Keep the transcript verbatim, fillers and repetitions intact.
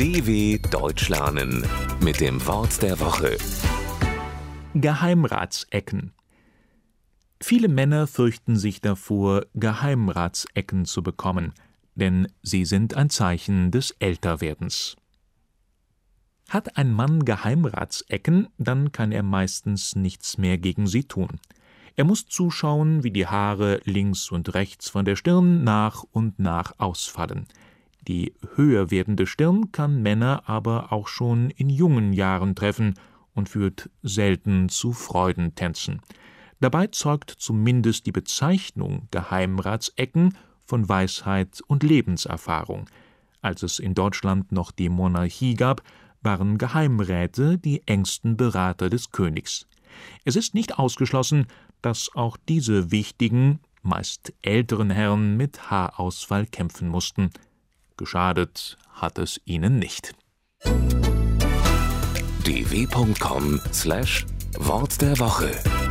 D W Deutsch lernen mit dem Wort der Woche. Geheimratsecken. Viele Männer fürchten sich davor, Geheimratsecken zu bekommen, denn sie sind ein Zeichen des Älterwerdens. Hat ein Mann Geheimratsecken, dann kann er meistens nichts mehr gegen sie tun. Er muss zuschauen, wie die Haare links und rechts von der Stirn nach und nach ausfallen. Die höher werdende Stirn kann Männer aber auch schon in jungen Jahren treffen und führt selten zu Freudentänzen. Dabei zeugt zumindest die Bezeichnung Geheimratsecken von Weisheit und Lebenserfahrung. Als es in Deutschland noch die Monarchie gab, waren Geheimräte die engsten Berater des Königs. Es ist nicht ausgeschlossen, dass auch diese wichtigen, meist älteren Herren mit Haarausfall kämpfen mussten. Geschadet hat es ihnen nicht. d w punkt com slash Wort der Woche